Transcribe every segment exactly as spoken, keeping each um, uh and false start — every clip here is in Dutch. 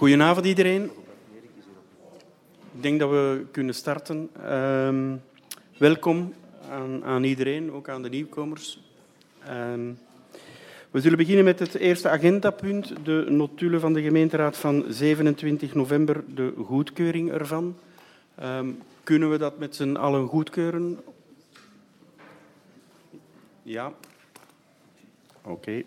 Goedenavond iedereen. Ik denk dat we kunnen starten. Um, welkom aan, aan iedereen, ook aan de nieuwkomers. Um, we zullen beginnen met het eerste agendapunt, de notulen van de gemeenteraad van zevenentwintig november, de goedkeuring ervan. Um, kunnen we dat met z'n allen goedkeuren? Ja. Oké. Okay.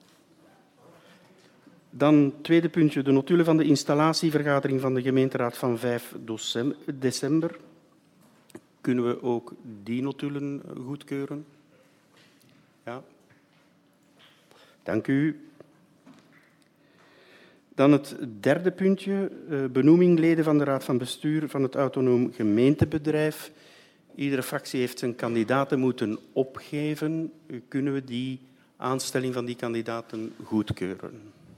Dan het tweede puntje, de notulen van de installatievergadering van de gemeenteraad van vijf december. Kunnen we ook die notulen goedkeuren? Ja. Dank u. Dan het derde puntje, benoeming leden van de raad van bestuur van het autonoom gemeentebedrijf. Iedere fractie heeft zijn kandidaten moeten opgeven. Kunnen we die aanstelling van die kandidaten goedkeuren?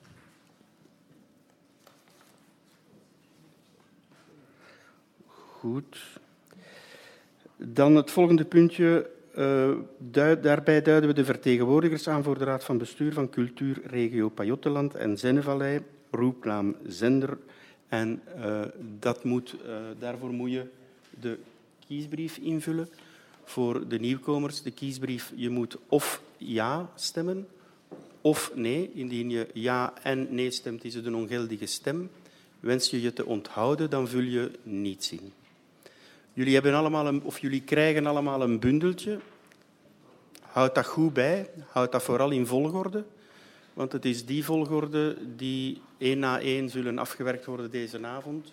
Goed. Dan het volgende puntje. Uh, duid, daarbij duiden we de vertegenwoordigers aan voor de Raad van Bestuur van Cultuur Regio Pajottenland en Zennevallei, roepnaam Zender. En uh, dat moet, uh, daarvoor moet je de kiesbrief invullen. Voor de nieuwkomers, de kiesbrief, je moet of ja stemmen of nee. Indien je ja en nee stemt, is het een ongeldige stem. Wens je je te onthouden, dan vul je niets in. Jullie, hebben allemaal een, of jullie krijgen allemaal een bundeltje. Houd dat goed bij. Houd dat vooral in volgorde. Want het is die volgorde die één na één zullen afgewerkt worden deze avond.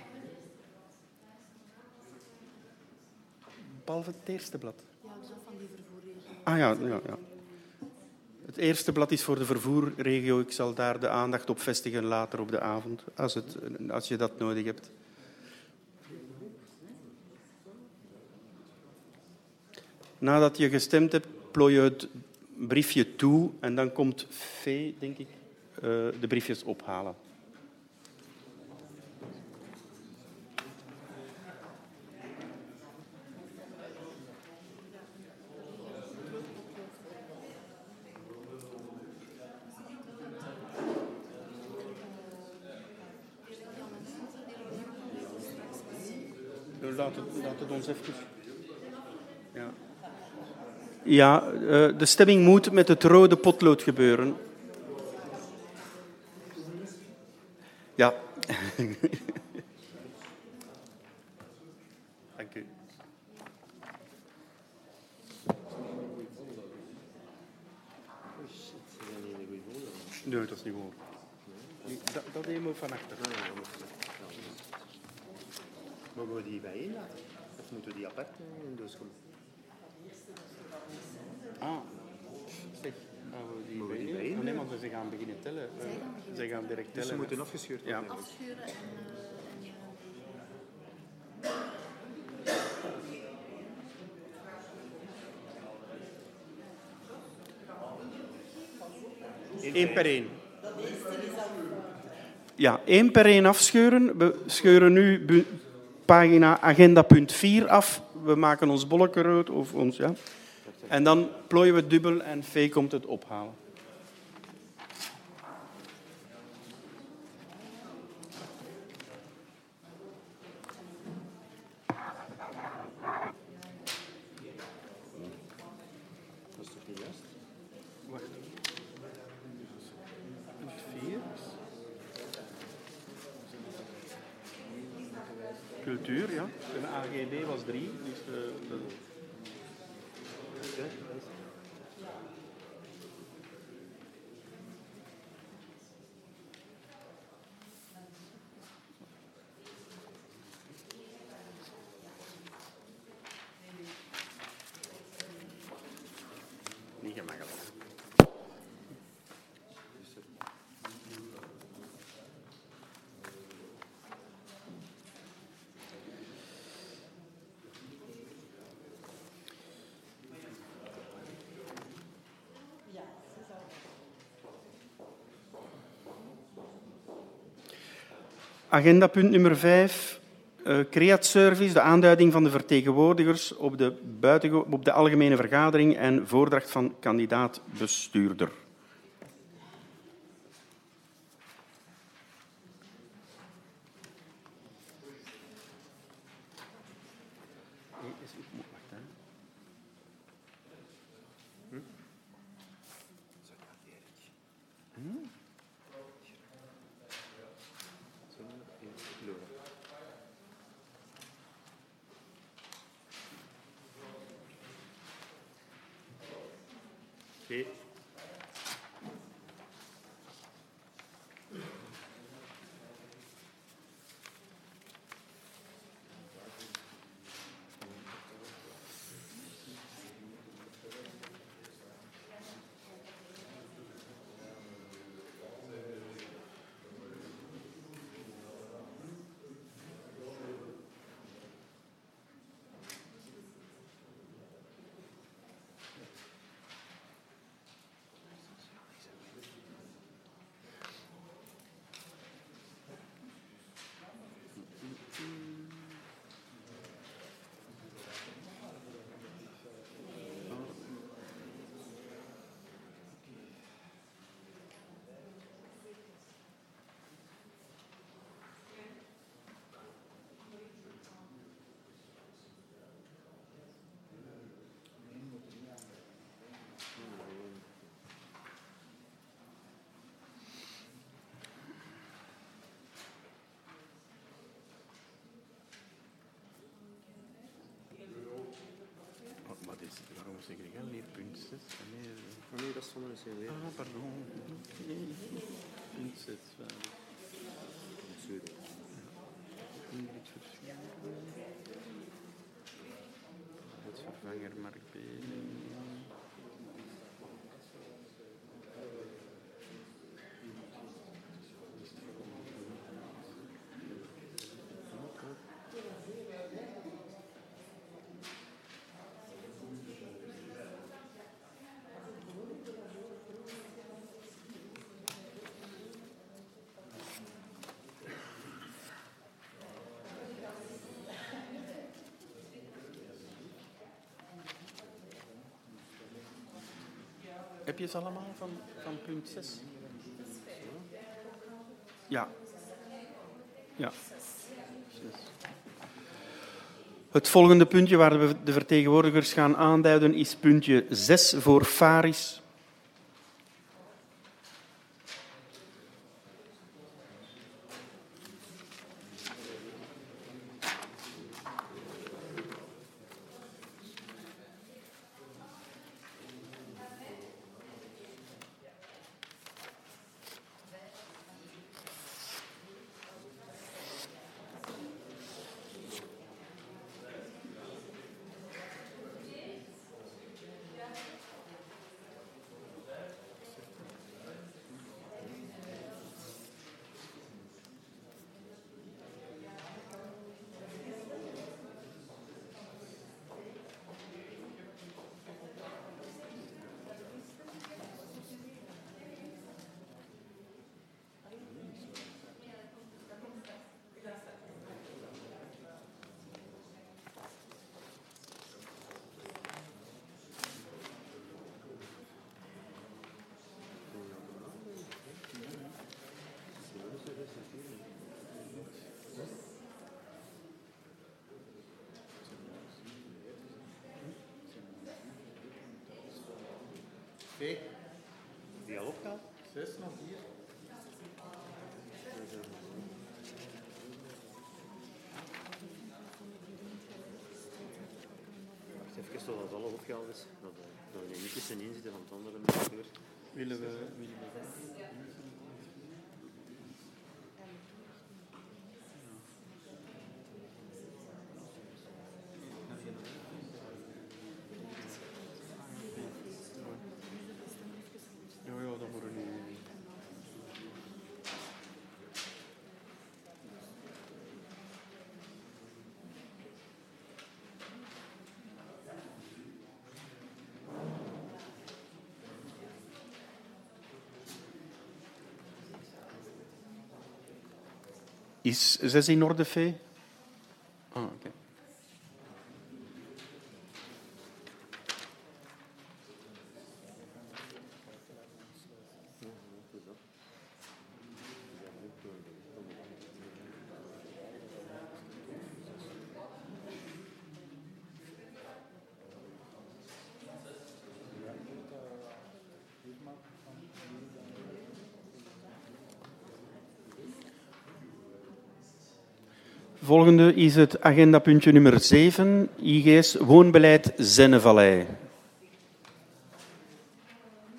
Behalve het eerste blad. Ja, dat is van die vervoerregio. Ah ja, ja, ja. Het eerste blad is voor de vervoerregio. Ik zal daar de aandacht op vestigen later op de avond, als, het, als je dat nodig hebt. Nadat je gestemd hebt, plooi je het briefje toe en dan komt Vee, denk ik, uh, de briefjes ophalen. Laat het, laat het ons even... Ja. Ja, de stemming moet met het rode potlood gebeuren. Ja. Dank u. Nee, dat is niet mogelijk. Dat, dat nemen we van achter. Mogen we die bijeen laten? Of moeten we die apart in de doos komen? Ah, zeg, gaan we die Mogen we die bijeen? bijeen? Oh, nee, want ze gaan beginnen tellen. Zij gaan beginnen. Ze gaan direct tellen. Dus ze moeten afgescheurd worden. Ja. Afschuren en... Uh, Eén per één. Ja, één per één afscheuren. We scheuren nu bu- pagina agenda punt vier af. We maken ons bolletje rood of ons, ja. En dan plooien we het dubbel en Vee komt het ophalen. Dat is toch niet juist? Wacht. Vier. Cultuur, ja. De A G B was drie. Dus, uh, de... Ja, Niet gemakkelijk. Agendapunt nummer vijf. Uh, Creatservice, de aanduiding van de vertegenwoordigers op de, buitengo- op de algemene vergadering en voordracht van kandidaat-bestuurder. Oké. Wat is, waarom zeg ik al hier punt zes? Nee, Oh nee, dat is van een C D. ah, pardon. Punt zes. Ingrid Verschuren. Het vervanger Mark Beling. Heb je ze allemaal van, van punt zes? Ja. Ja. Het volgende puntje waar we de vertegenwoordigers gaan aanduiden is puntje zes voor Faris. Oké. Die al opgehaald? Zes nog hier. Wacht even totdat alles opgehaald is. Dat er er niet tussenin zitten van het andere mensen. Willen we... Willen we ja, ja, dat moet er nu... Is zes in orde, Fee? Ah, oké. Volgende is het agendapuntje nummer zeven, I G S Woonbeleid Zennevallei.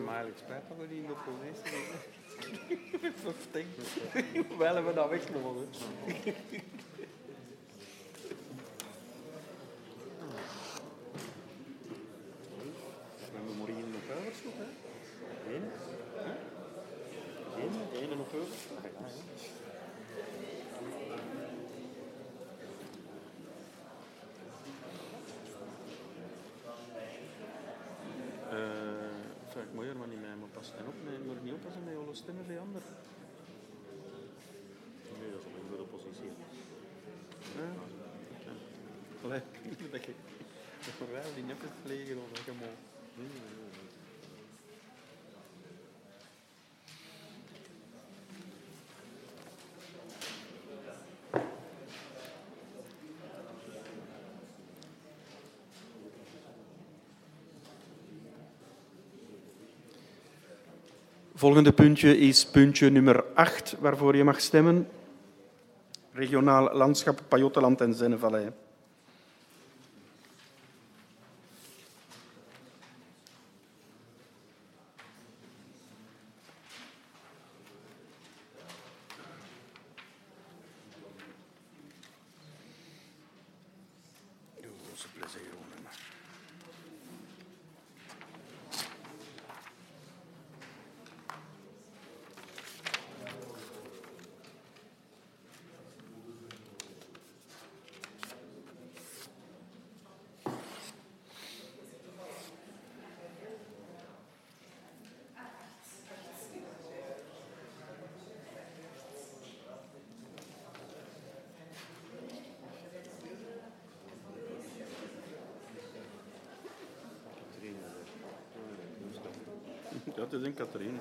me eigenlijk spijt dat we die in de oppositie hebben. Verstenkt. Wij hebben dat weggenomen. We hebben maar één op overschot, hè? Eén? Eén, één op overschot. Ja, ja. Uh, ik moet er maar niet mee oppassen. En op, nee, ik moet niet oppassen met alle stemmen bij anderen. Nee, dat is wel een goede positie. Ja, oké. Allee, dat je dat voor wij die net hebt liggen of dat je moet. Nee, nee, nee, nee. Volgende puntje is puntje nummer acht, waarvoor je mag stemmen. Regionaal landschap Pajottenland en Zennevallei. Ja, het is in Catharina.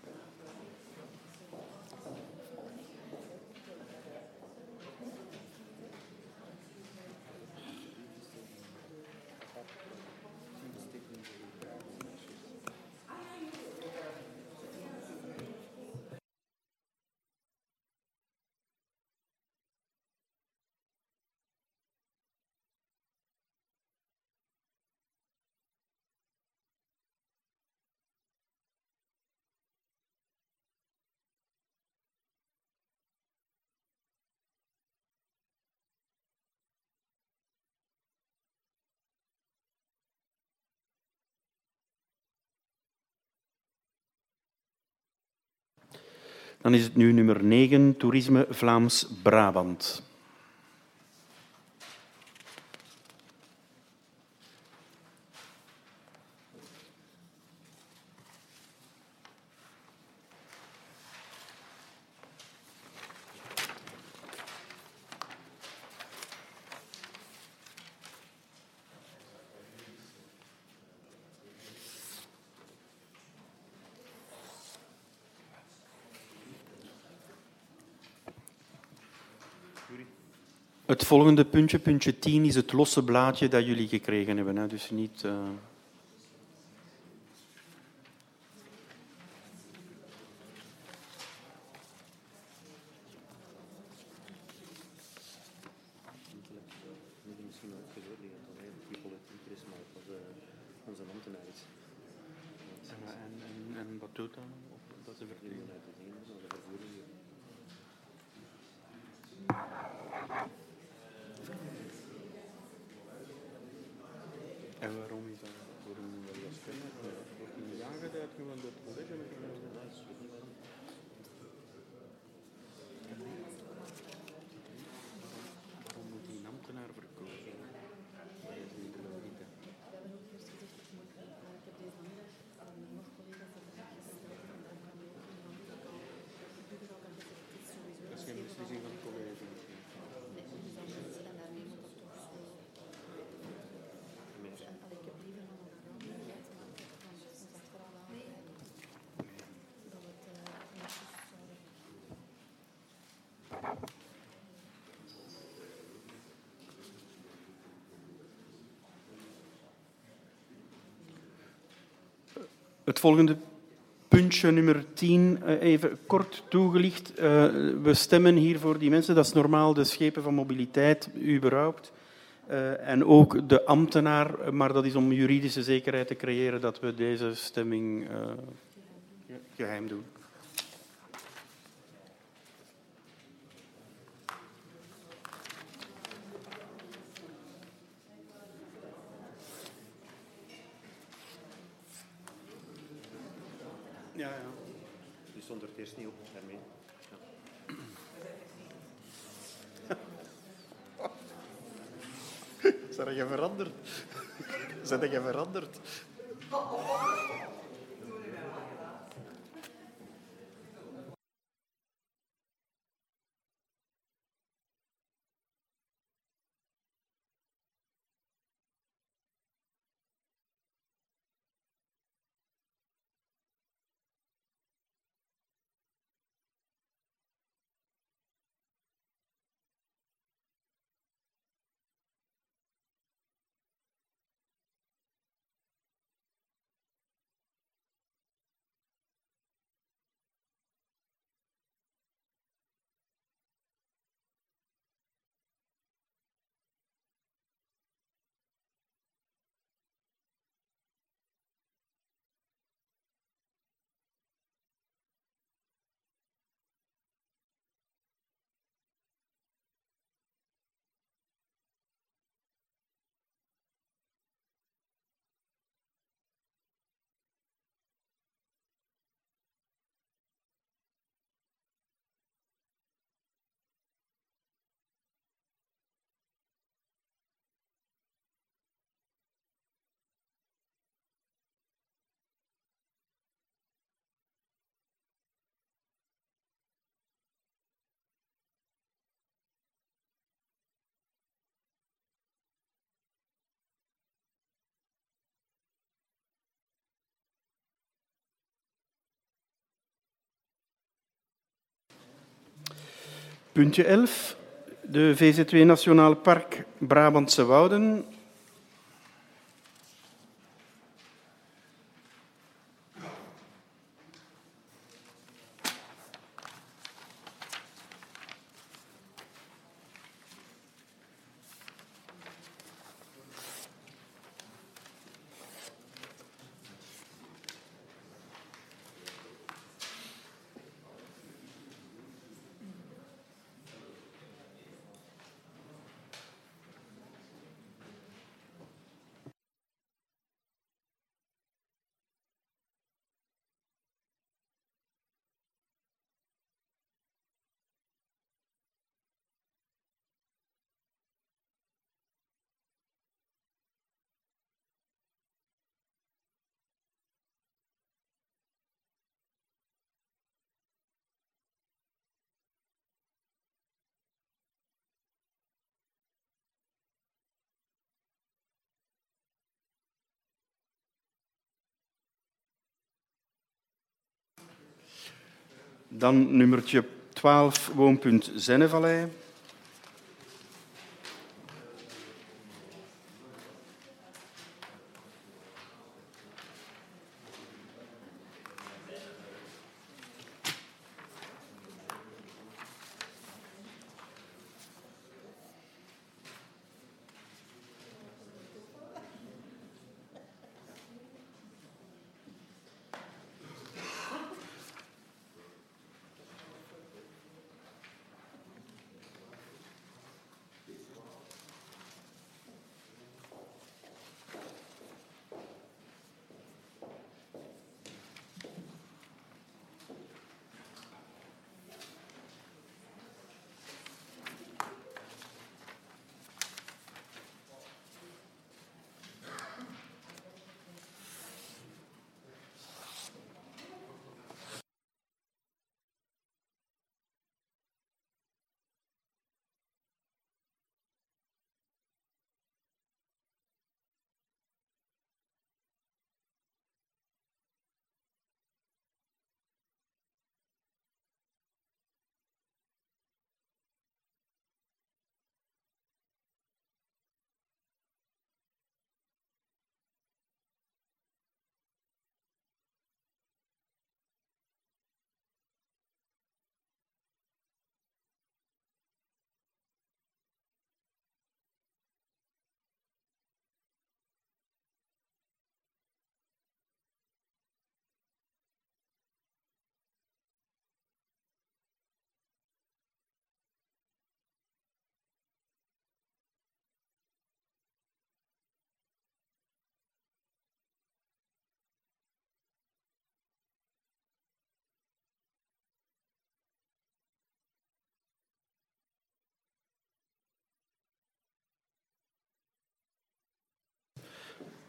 Dan is het nu nummer negen, Toerisme Vlaams-Brabant. Het volgende puntje, puntje tien, is het losse blaadje dat jullie gekregen hebben. Hè? Dus niet... Uh... Misschien ook gezorgd dat hij die politiek is, maar dat was uh, onze ambtenaar is. En, en, en, en wat doet dan? Dat ze vervoeren uit de zin, dat ze vervoeren hier. En waarom is dat? Waarom wil je stemmen? Wordt niet aangeduid gewoon door het college? Dat is niet waarom. Waarom moet die een ambtenaar verkozen? Dat is niet de logica. Dat is geen beslissing van het college. Het volgende puntje, nummer tien, even kort toegelicht. Uh, we stemmen hier voor die mensen, dat is normaal de schepen van mobiliteit, überhaupt. Uh, en ook de ambtenaar, maar dat is om juridische zekerheid te creëren dat we deze stemming uh, geheim doen. Ja, ja. Die stond er eerst niet op, daarmee. Ja. Zijn je veranderd? Zijn je veranderd? Puntje elf, de V Z W Nationaal Park Brabantse Wouden. Dan nummertje twaalf, woonpunt Zennevallei.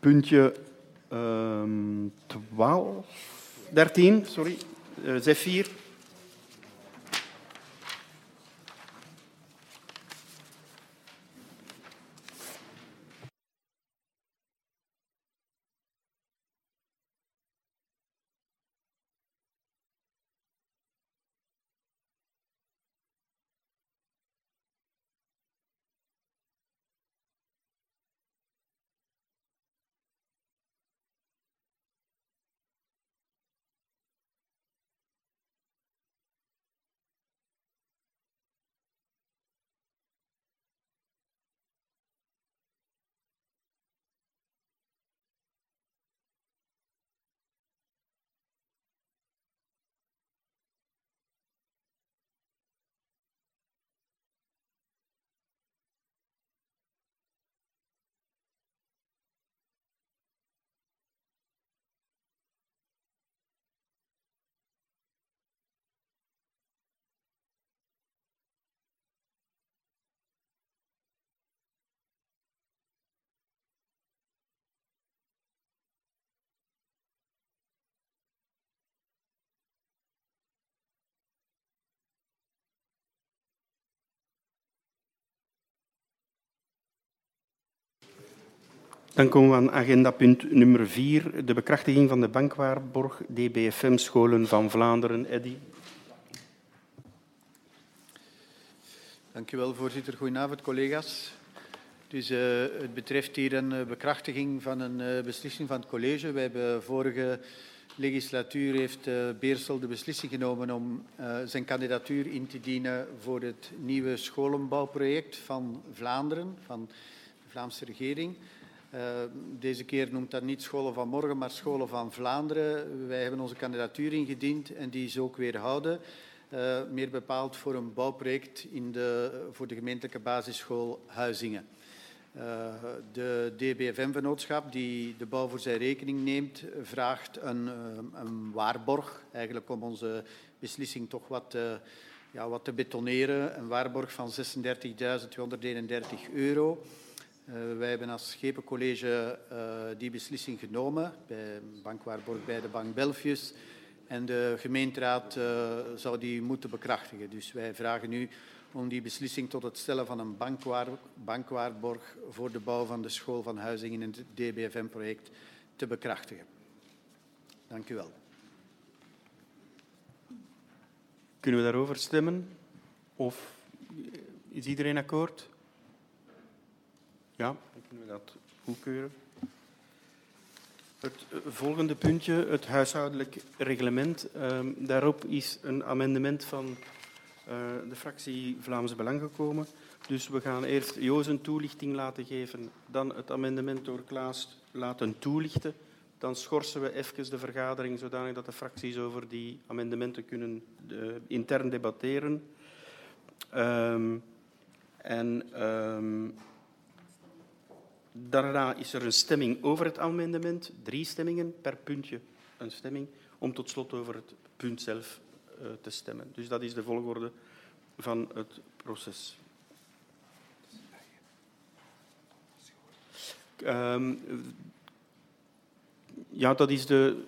puntje um, twaalf, dertien, sorry, uh, Zephyr. Dan komen we aan agenda punt nummer vier, de bekrachtiging van de bankwaarborg D B F M-scholen van Vlaanderen. Eddy. Dank u wel, voorzitter. Goedenavond, collega's. Dus, uh, het betreft hier een uh, bekrachtiging van een uh, beslissing van het college. We hebben vorige legislatuur heeft uh, Beersel de beslissing genomen om uh, zijn kandidatuur in te dienen voor het nieuwe scholenbouwproject van Vlaanderen, van de Vlaamse regering. Uh, deze keer noemt dat niet Scholen van Morgen, maar Scholen van Vlaanderen. Wij hebben onze kandidatuur ingediend en die is ook weerhouden. Uh, meer bepaald voor een bouwproject in de, voor de gemeentelijke basisschool Huizingen. Uh, de D B F M-vennootschap, die de bouw voor zijn rekening neemt, vraagt een, een waarborg, eigenlijk om onze beslissing toch wat, uh, ja, wat te betoneren. Een waarborg van zesendertigduizend tweehonderdeenendertig euro. Uh, wij hebben als Schepencollege uh, die beslissing genomen, bij bankwaarborg bij de Bank Belfius. En de gemeenteraad uh, zou die moeten bekrachtigen. Dus wij vragen nu om die beslissing tot het stellen van een bankwaar, bankwaarborg voor de bouw van de school van Huizingen in het D B F M-project te bekrachtigen. Dank u wel. Kunnen we daarover stemmen? Of is iedereen akkoord? Ja, dan kunnen we dat goedkeuren. Het volgende puntje, het huishoudelijk reglement. Um, daarop is een amendement van uh, de fractie Vlaams Belang gekomen. Dus we gaan eerst Joos een toelichting laten geven, dan het amendement door Klaas laten toelichten. Dan schorsen we even de vergadering zodanig dat de fracties over die amendementen kunnen uh, intern debatteren. Um, en um, daarna is er een stemming over het amendement, drie stemmingen per puntje een stemming, om tot slot over het punt zelf uh, te stemmen. Dus dat is de volgorde van het proces. Um, ja, dat is de,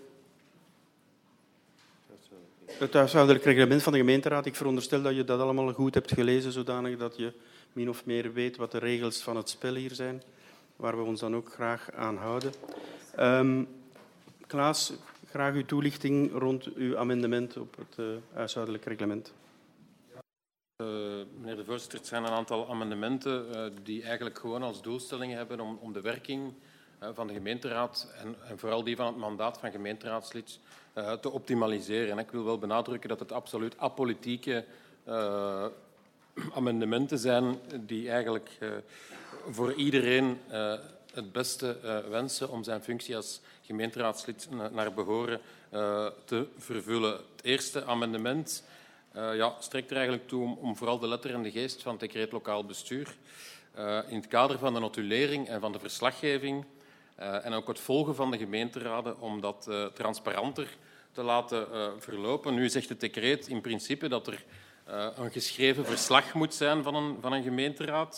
het huishoudelijk reglement van de gemeenteraad. Ik veronderstel dat je dat allemaal goed hebt gelezen, zodanig dat je min of meer weet wat de regels van het spel hier zijn, waar we ons dan ook graag aan houden. Um, Klaas, graag uw toelichting rond uw amendement op het uh, huishoudelijk reglement. Uh, meneer de voorzitter, het zijn een aantal amendementen uh, die eigenlijk gewoon als doelstelling hebben om, om de werking uh, van de gemeenteraad en, en vooral die van het mandaat van gemeenteraadslid uh, te optimaliseren. En ik wil wel benadrukken dat het absoluut apolitieke uh, amendementen zijn die eigenlijk uh, voor iedereen uh, het beste uh, wensen om zijn functie als gemeenteraadslid naar behoren uh, te vervullen. Het eerste amendement uh, ja, strekt er eigenlijk toe om, om vooral de letter en de geest van het decreet lokaal bestuur uh, in het kader van de notulering en van de verslaggeving uh, en ook het volgen van de gemeenteraden om dat uh, transparanter te laten uh, verlopen. Nu zegt het decreet in principe dat er uh, een geschreven verslag moet zijn van een, van een gemeenteraad.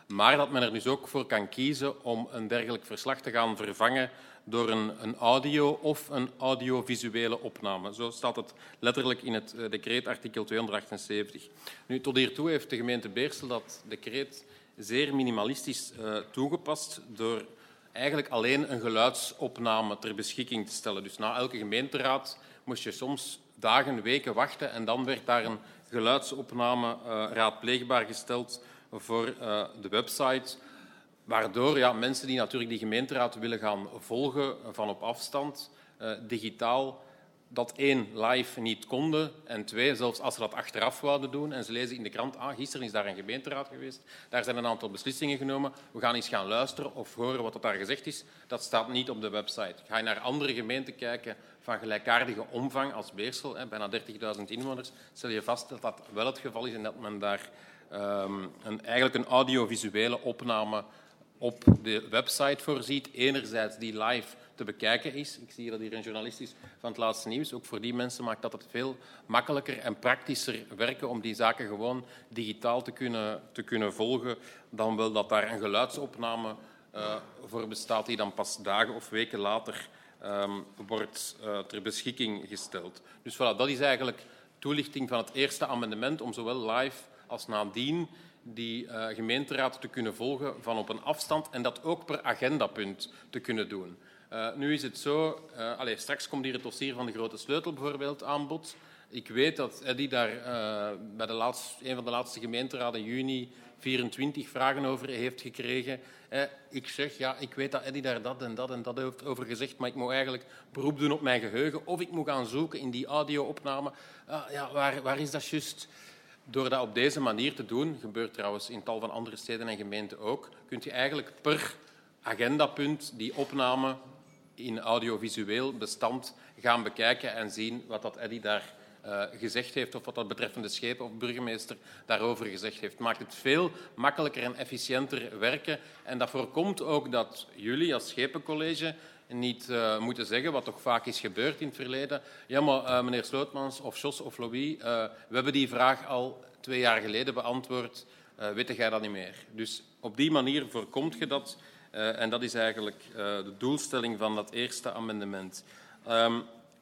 maar dat men er dus ook voor kan kiezen om een dergelijk verslag te gaan vervangen door een, een audio- of een audiovisuele opname. Zo staat het letterlijk in het decreet artikel tweehonderdachtenzeventig. Nu, tot hiertoe heeft de gemeente Beersel dat decreet zeer minimalistisch uh, toegepast door eigenlijk alleen een geluidsopname ter beschikking te stellen. Dus na elke gemeenteraad moest je soms dagen, weken wachten en dan werd daar een geluidsopname uh, raadpleegbaar gesteld voor uh, de website, waardoor ja, mensen die natuurlijk die gemeenteraad willen gaan volgen van op afstand, uh, digitaal, dat één, live niet konden en twee, zelfs als ze dat achteraf wouden doen en ze lezen in de krant, ah, gisteren is daar een gemeenteraad geweest, daar zijn een aantal beslissingen genomen, we gaan eens gaan luisteren of horen wat er daar gezegd is, dat staat niet op de website. Ga je naar andere gemeenten kijken van gelijkaardige omvang als Beersel, hè, bijna dertigduizend inwoners, stel je vast dat dat wel het geval is en dat men daar um, een, eigenlijk een audiovisuele opname op de website voorziet. Enerzijds die live te bekijken is. Ik zie dat hier een journalist is van het Laatste Nieuws. Ook voor die mensen maakt dat het veel makkelijker en praktischer werken om die zaken gewoon digitaal te kunnen, te kunnen volgen, dan wel dat daar een geluidsopname uh, voor bestaat die dan pas dagen of weken later um, wordt uh, ter beschikking gesteld. Dus voilà, dat is eigenlijk toelichting van het eerste amendement om zowel live als nadien die uh, gemeenteraad te kunnen volgen van op een afstand en dat ook per agendapunt te kunnen doen. Uh, nu is het zo, uh, allez, straks komt hier het dossier van de grote sleutel bijvoorbeeld aan bod. Ik weet dat Eddy daar uh, bij de laatste, een van de laatste gemeenteraden in juni vierentwintig vragen over heeft gekregen. Uh, ik zeg, ja, ik weet dat Eddy daar dat en dat en dat heeft over gezegd, maar ik moet eigenlijk beroep doen op mijn geheugen of ik moet gaan zoeken in die audio-opname. Uh, ja, waar, waar is dat juist? Door dat op deze manier te doen, gebeurt trouwens in tal van andere steden en gemeenten ook, kun je eigenlijk per agendapunt die opname in audiovisueel bestand gaan bekijken en zien wat dat Eddy daar uh, gezegd heeft of wat dat betreffende schepen of burgemeester daarover gezegd heeft. Het maakt het veel makkelijker en efficiënter werken en dat voorkomt ook dat jullie als schepencollege niet uh, moeten zeggen, wat toch vaak is gebeurd in het verleden. Ja, maar uh, meneer Slootmans of Jos of Louis, uh, we hebben die vraag al twee jaar geleden beantwoord. Uh, weet jij dat niet meer? Dus op die manier voorkomt je dat. Uh, en dat is eigenlijk uh, de doelstelling van dat eerste amendement. Um,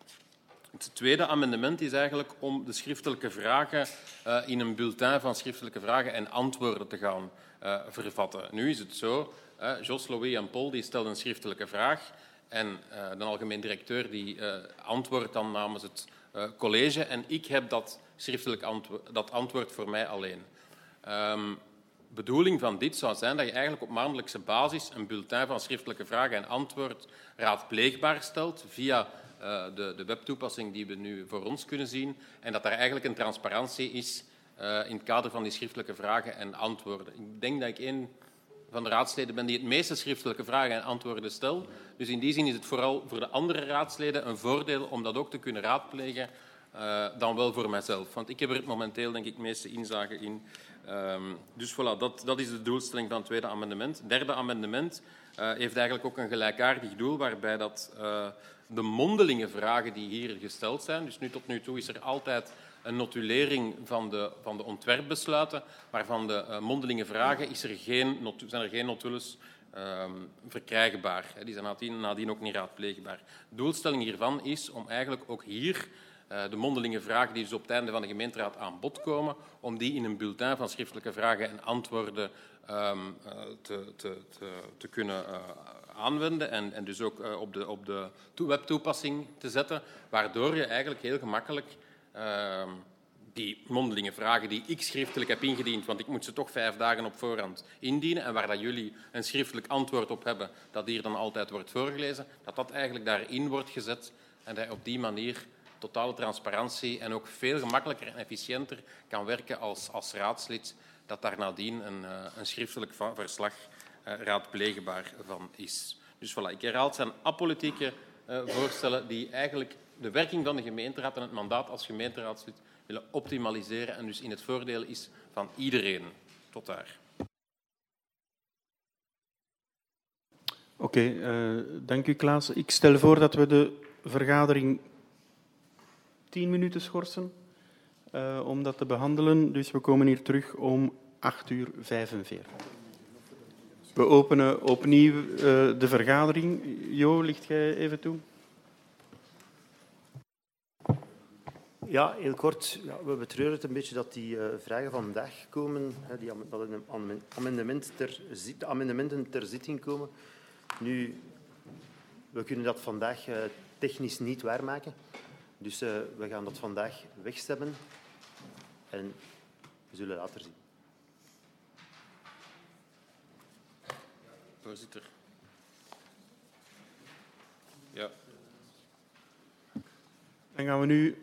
het tweede amendement is eigenlijk om de schriftelijke vragen uh, in een bulletin van schriftelijke vragen en antwoorden te gaan uh, vervatten. Nu is het zo, uh, Jos, Louis en Paul die stellen een schriftelijke vraag en uh, de algemeen directeur die uh, antwoordt dan namens het uh, college en ik heb dat schriftelijk antwo- dat antwoord voor mij alleen. Um, De bedoeling van dit zou zijn dat je eigenlijk op maandelijkse basis een bulletin van schriftelijke vragen en antwoord raadpleegbaar stelt via uh, de, de webtoepassing die we nu voor ons kunnen zien en dat er eigenlijk een transparantie is uh, in het kader van die schriftelijke vragen en antwoorden. Ik denk dat ik een van de raadsleden ben die het meeste schriftelijke vragen en antwoorden stelt. Dus in die zin is het vooral voor de andere raadsleden een voordeel om dat ook te kunnen raadplegen uh, dan wel voor mijzelf. Want ik heb er momenteel denk ik het meeste inzage in. Um, dus voilà, dat, dat is de doelstelling van het tweede amendement. Het derde amendement uh, heeft eigenlijk ook een gelijkaardig doel, waarbij dat, uh, de mondelinge vragen die hier gesteld zijn, dus nu tot nu toe is er altijd een notulering van de, van de ontwerpbesluiten, maar van de uh, mondelinge vragen is er geen, zijn er geen notules um, verkrijgbaar. Die zijn nadien, nadien ook niet raadpleegbaar. De doelstelling hiervan is om eigenlijk ook hier Uh, de mondelinge vragen die dus op het einde van de gemeenteraad aan bod komen, om die in een bulletin van schriftelijke vragen en antwoorden um, uh, te, te, te, te kunnen uh, aanwenden en, en dus ook uh, op de, op de webtoepassing te zetten, waardoor je eigenlijk heel gemakkelijk uh, die mondelinge vragen die ik schriftelijk heb ingediend, want ik moet ze toch vijf dagen op voorhand indienen en waar dat jullie een schriftelijk antwoord op hebben, dat hier dan altijd wordt voorgelezen, dat dat eigenlijk daarin wordt gezet en dat je op die manier totale transparantie en ook veel gemakkelijker en efficiënter kan werken als, als raadslid, dat daar nadien een, uh, een schriftelijk verslag uh, raadpleegbaar van is. Dus voilà, ik herhaal, het zijn apolitieke uh, voorstellen die eigenlijk de werking van de gemeenteraad en het mandaat als gemeenteraadslid willen optimaliseren en dus in het voordeel is van iedereen. Tot daar. Oké, okay, uh, dank u Klaas. Ik stel voor dat we de vergadering tien minuten schorsen uh, om dat te behandelen. Dus we komen hier terug om acht uur vijfenveertig. We openen opnieuw uh, de vergadering. Jo, licht jij even toe? Ja, heel kort. Ja, we betreuren het een beetje dat die uh, vragen vandaag komen, hè, die am- dat een amendement ter, de amendementen ter zitting komen. Nu, we kunnen dat vandaag uh, technisch niet waarmaken. Dus uh, we gaan dat vandaag wegstemmen en we zullen later zien. Voorzitter. Ja. Dan gaan we nu...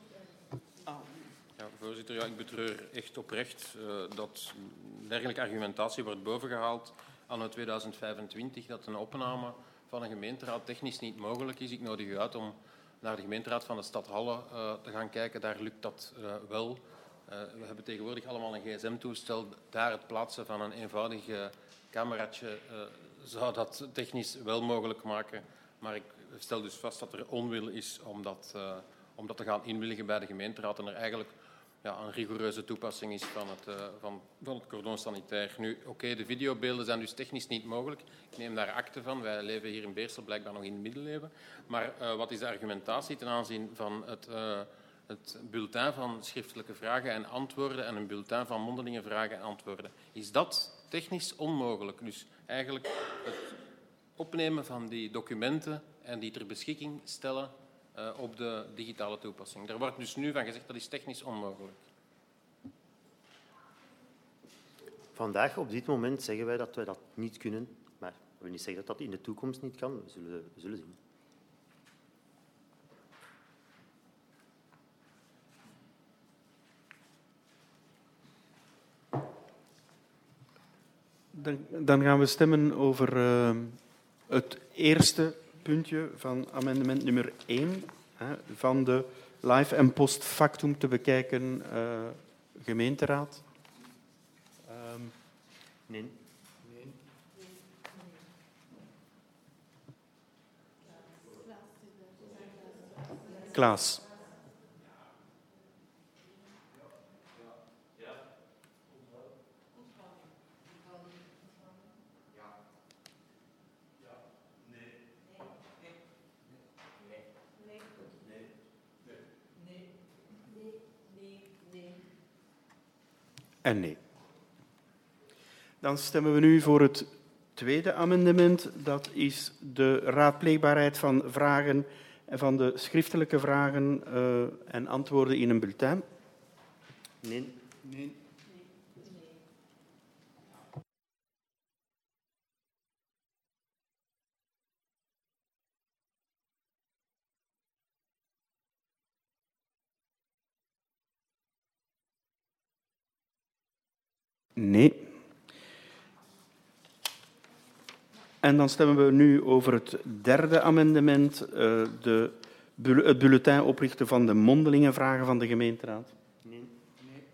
Ja, voorzitter, ja, ik betreur echt oprecht uh, dat dergelijke argumentatie wordt bovengehaald anno tweeduizend vijfentwintig, dat een opname van een gemeenteraad technisch niet mogelijk is. Ik nodig u uit om naar de gemeenteraad van de stad Halle uh, te gaan kijken. Daar lukt dat uh, wel. Uh, we hebben tegenwoordig allemaal een gsm-toestel. Daar het plaatsen van een eenvoudig uh, cameraatje uh, zou dat technisch wel mogelijk maken. Maar ik stel dus vast dat er onwil is om dat, uh, om dat te gaan inwilligen bij de gemeenteraad en er eigenlijk ja, een rigoureuze toepassing is van het, uh, van, van het cordon sanitair. Nu, oké, okay, de videobeelden zijn dus technisch niet mogelijk. Ik neem daar akte van. Wij leven hier in Beersel blijkbaar nog in de middeleeuwen. Maar uh, wat is de argumentatie ten aanzien van het, uh, het bulletin van schriftelijke vragen en antwoorden en een bulletin van mondelinge vragen en antwoorden? Is dat technisch onmogelijk? Dus eigenlijk het opnemen van die documenten en die ter beschikking stellen uh, op de digitale toepassing. Daar wordt dus nu van gezegd dat is technisch onmogelijk. Vandaag, op dit moment, zeggen wij dat wij dat niet kunnen. Maar dat wil niet zeggen dat dat in de toekomst niet kan. We zullen, we zullen zien. Dan, dan gaan we stemmen over uh, het eerste puntje van amendement nummer één. Hè, van de live en post factum te bekijken uh, gemeenteraad. Um, nee. nee. Klaas. En nee. Dan stemmen we nu voor het tweede amendement. Dat is de raadpleegbaarheid van vragen en van de schriftelijke vragen uh, en antwoorden in een bulletin. Nee. Nee. Nee. En dan stemmen we nu over het derde amendement, uh, de, het bulletin oprichten van de mondelinge vragen van de gemeenteraad. Nee. Nee.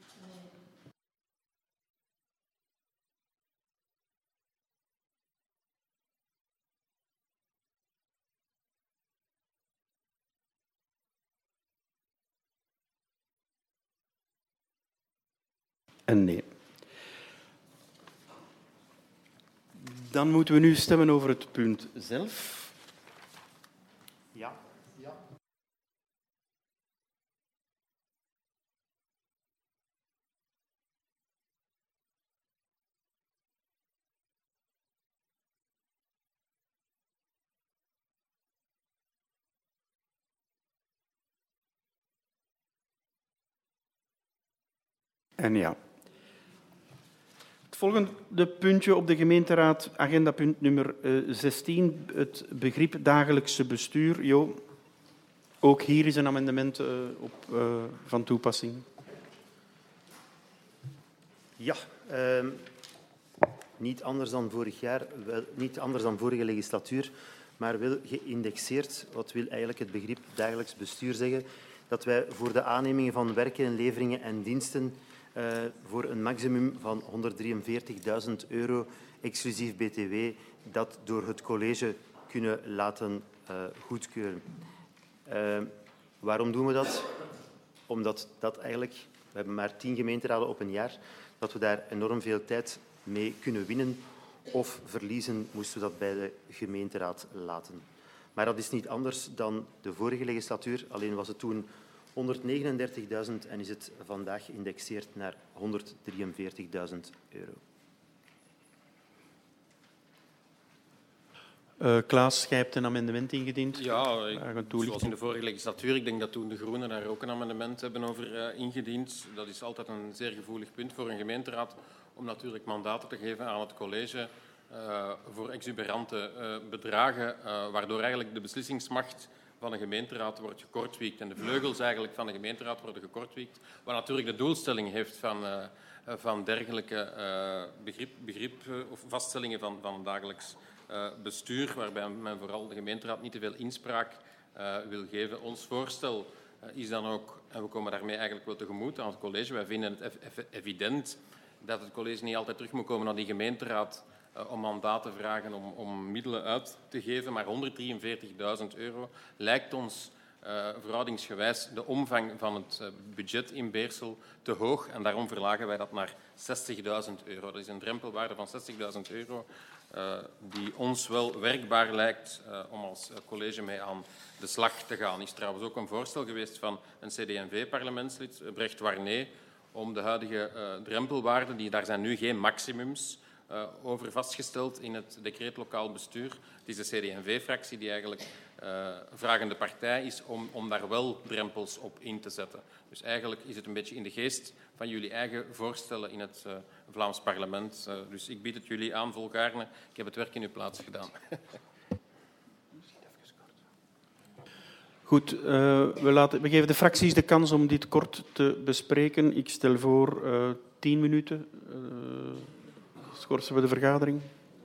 En nee. Dan moeten we nu stemmen over het punt zelf. Ja. Ja. En ja. Het volgende puntje op de gemeenteraad, agendapunt nummer zestien, het begrip dagelijkse bestuur. Jo, ook hier is een amendement uh, op, uh, van toepassing. Ja, uh, niet anders dan vorig jaar, wel, niet anders dan vorige legislatuur, maar wel geïndexeerd. Wat wil eigenlijk het begrip dagelijks bestuur zeggen? Dat wij voor de aannemingen van werken, leveringen en diensten Uh, voor een maximum van honderddrieënveertigduizend euro, exclusief B T W, dat door het college kunnen laten uh, goedkeuren. Uh, waarom doen we dat? Omdat dat eigenlijk, we hebben maar tien gemeenteraden op een jaar, dat we daar enorm veel tijd mee kunnen winnen of verliezen, moesten we dat bij de gemeenteraad laten. Maar dat is niet anders dan de vorige legislatuur. Alleen was het toen honderdnegenendertigduizend en is het vandaag geïndexeerd naar honderddrieënveertigduizend euro. Uh, Klaas, jij hebt een amendement ingediend. Ja, ik, zoals in de vorige legislatuur. Ik denk dat toen de Groenen daar ook een amendement hebben over uh, ingediend. Dat is altijd een zeer gevoelig punt voor een gemeenteraad om natuurlijk mandaten te geven aan het college uh, voor exuberante uh, bedragen, uh, waardoor eigenlijk de beslissingsmacht van een gemeenteraad wordt gekortwiekt en de vleugels eigenlijk van de gemeenteraad worden gekortwiekt, wat natuurlijk de doelstelling heeft van, uh, van dergelijke uh, begrip, begrip uh, of vaststellingen van, van dagelijks uh, bestuur, waarbij men vooral de gemeenteraad niet te veel inspraak uh, wil geven. Ons voorstel uh, is dan ook, en we komen daarmee eigenlijk wel tegemoet aan het college, wij vinden het ev evident dat het college niet altijd terug moet komen naar die gemeenteraad uh, om mandaat te vragen om, om middelen uit te geven, maar honderddrieënveertigduizend euro lijkt ons uh, verhoudingsgewijs de omvang van het uh, budget in Beersel te hoog en daarom verlagen wij dat naar zestigduizend euro. Dat is een drempelwaarde van zestigduizend euro uh, die ons wel werkbaar lijkt uh, om als college mee aan de slag te gaan. Er is trouwens ook een voorstel geweest van een C D en V-parlementslid, Brecht Warnet, om de huidige uh, drempelwaarden, die, daar zijn nu geen maximums uh, over vastgesteld in het decreet lokaal bestuur. Het is de C D en V-fractie die eigenlijk uh, vragende partij is om, om daar wel drempels op in te zetten. Dus eigenlijk is het een beetje in de geest van jullie eigen voorstellen in het uh, Vlaams parlement. Uh, dus ik bied het jullie aan volgaarne. Ik heb het werk in uw plaats gedaan. Goed, uh, we, laten, we geven de fracties de kans om dit kort te bespreken. Ik stel voor uh, tien minuten. Uh, schorsen we de vergadering.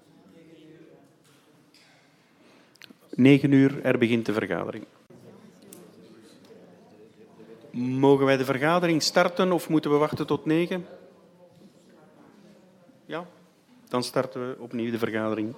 Negen uur, er begint de vergadering. Mogen wij de vergadering starten of moeten we wachten tot negen? Ja, dan starten we opnieuw de vergadering.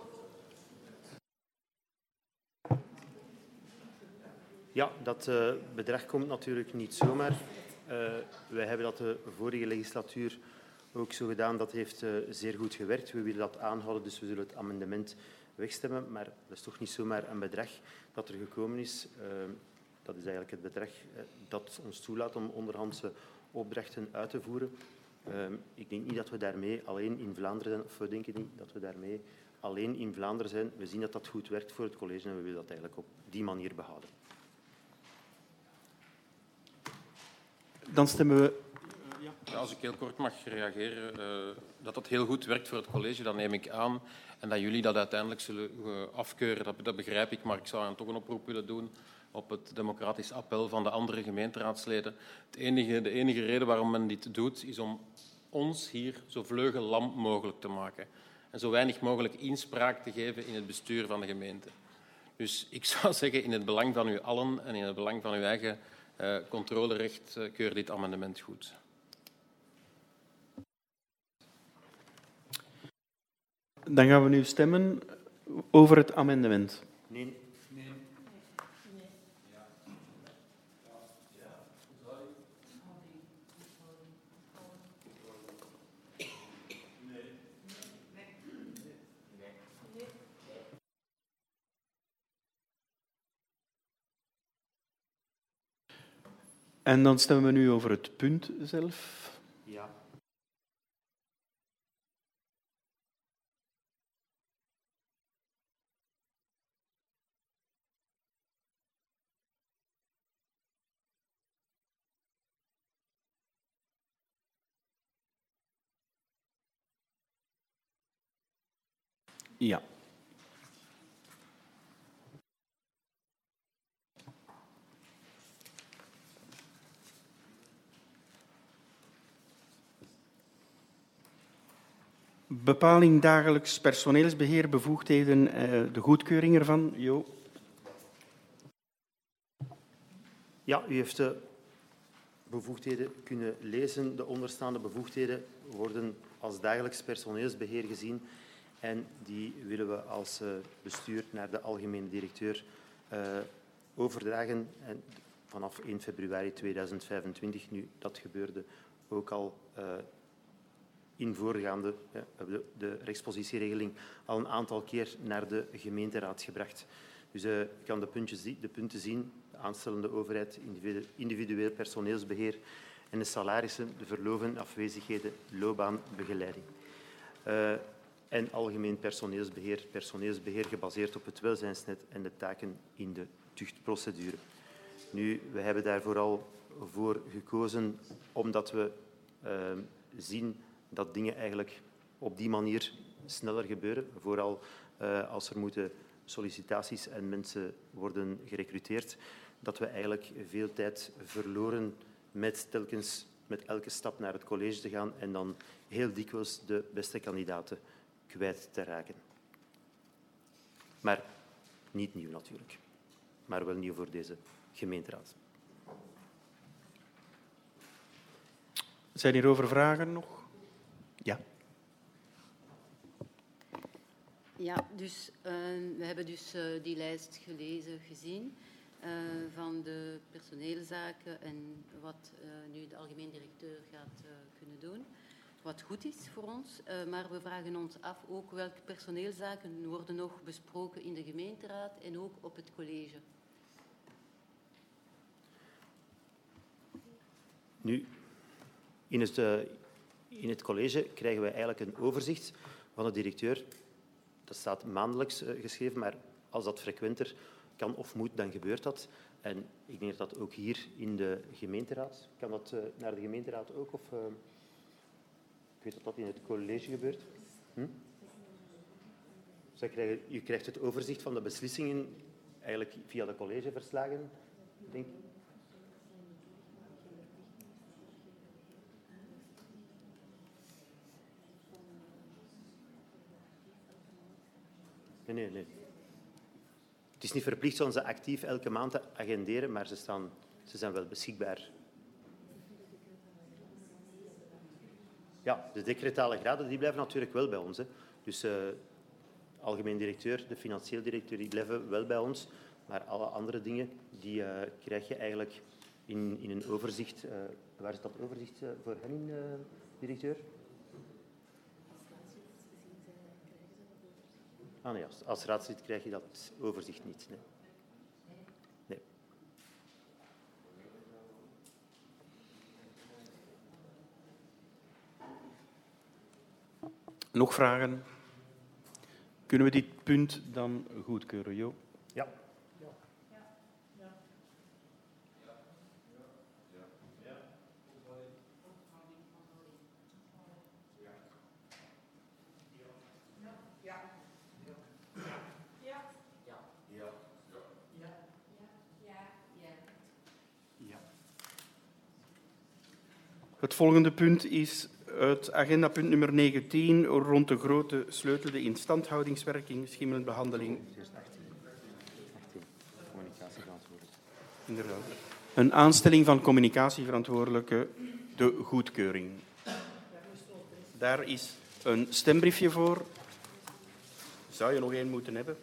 Ja, dat uh, bedrag komt natuurlijk niet zomaar. Uh, wij hebben dat de vorige legislatuur ook zo gedaan. Dat heeft uh, zeer goed gewerkt. We willen dat aanhouden, dus we zullen het amendement wegstemmen. Maar dat is toch niet zomaar een bedrag dat er gekomen is. Uh, dat is eigenlijk het bedrag uh, dat ons toelaat om onderhandse opdrachten uit te voeren. Uh, ik denk niet dat we daarmee alleen in Vlaanderen zijn, of we denken niet dat we daarmee alleen in Vlaanderen zijn. We zien dat dat goed werkt voor het college en we willen dat eigenlijk op die manier behouden. Dan stemmen we... Ja, als ik heel kort mag reageren, uh, dat dat heel goed werkt voor het college, dat neem ik aan. En dat jullie dat uiteindelijk zullen uh, afkeuren, dat, dat begrijp ik. Maar ik zou dan toch een oproep willen doen op het democratisch appel van de andere gemeenteraadsleden. Het enige, de enige reden waarom men dit doet, is om ons hier zo vleugellam mogelijk te maken. En zo weinig mogelijk inspraak te geven in het bestuur van de gemeente. Dus ik zou zeggen, in het belang van u allen en in het belang van uw eigen uh, controlerecht, uh, keur dit amendement goed. Dan gaan we nu stemmen over het amendement. Nee. Nee. En dan stemmen we nu over het punt zelf. Ja. Ja. Bepaling dagelijks personeelsbeheer, bevoegdheden, de goedkeuring ervan. Jo. Ja, u heeft de bevoegdheden kunnen lezen. De onderstaande bevoegdheden worden als dagelijks personeelsbeheer gezien en die willen we als bestuur naar de algemene directeur uh, overdragen. En vanaf één februari tweeduizend vijfentwintig, nu dat gebeurde ook al uh, in voorgaande ja, hebben de, de rechtspositieregeling al een aantal keer naar de gemeenteraad gebracht. Dus uh, je kan de, puntjes, de punten zien. De aanstellende overheid, individueel personeelsbeheer en de salarissen, de verloven, afwezigheden, loopbaanbegeleiding. Uh, en algemeen personeelsbeheer, personeelsbeheer gebaseerd op het welzijnsnet en de taken in de tuchtprocedure. Nu, we hebben daar vooral voor gekozen omdat we uh, zien dat dingen eigenlijk op die manier sneller gebeuren. Vooral uh, als er moeten sollicitaties en mensen worden gerecruiteerd, dat we eigenlijk veel tijd verloren met telkens met elke stap naar het college te gaan en dan heel dikwijls de beste kandidaten kwijt te raken. Maar niet nieuw natuurlijk, maar wel nieuw voor deze gemeenteraad. Zijn hierover vragen nog? Ja. Ja, dus uh, we hebben dus uh, die lijst gelezen, gezien uh, van de personeelszaken en wat uh, nu de algemeen directeur gaat uh, kunnen doen. Wat goed is voor ons, uh, maar we vragen ons af ook welke personeelszaken worden nog besproken in de gemeenteraad en ook op het college. Nu, in het, uh, in het college krijgen wij eigenlijk een overzicht van de directeur. Dat staat maandelijks uh, geschreven, maar als dat frequenter kan of moet, dan gebeurt dat. En ik denk dat dat ook hier in de gemeenteraad... Kan dat uh, naar de gemeenteraad ook? Of, uh, ik weet dat dat in het college gebeurt. Hm? Dus krijgen, je krijgt het overzicht van de beslissingen eigenlijk via de collegeverslagen, denk ik. Nee, nee, nee. Het is niet verplicht om ze actief elke maand te agenderen, maar ze, staan, ze zijn wel beschikbaar. Ja, de decretale graden die blijven natuurlijk wel bij ons. Hè. Dus uh, algemeen directeur, de financieel directeur, die blijven wel bij ons. Maar alle andere dingen, die uh, krijg je eigenlijk in, in een overzicht. Uh, waar is dat overzicht uh, voor hen in, uh, directeur? Ah, nee, als, als raadslid krijg je dat overzicht niet. Nee. Nee. Nog vragen? Kunnen we dit punt dan goedkeuren, Jo? Ja. Het volgende punt is het agendapunt nummer negentien rond de grote sleutel, de instandhoudingswerking, schimmelbehandeling. Inderdaad. Een aanstelling van communicatieverantwoordelijke, de goedkeuring. Daar is een stembriefje voor. Zou je nog één moeten hebben?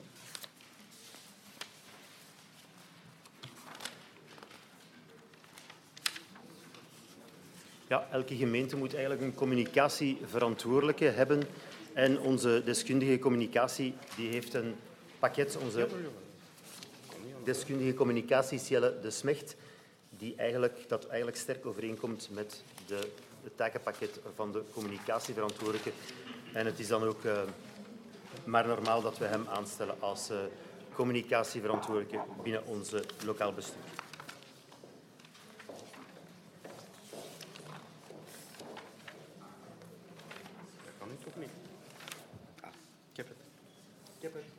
Ja, elke gemeente moet eigenlijk een communicatieverantwoordelijke hebben. En onze deskundige communicatie die heeft een pakket. Onze deskundige communicatie, Cielle de Smecht, die eigenlijk, dat eigenlijk sterk overeenkomt met de, het takenpakket van de communicatieverantwoordelijke. En het is dan ook uh, maar normaal dat we hem aanstellen als uh, communicatieverantwoordelijke binnen onze lokaal bestuur. Ik heb het. Ik heb het.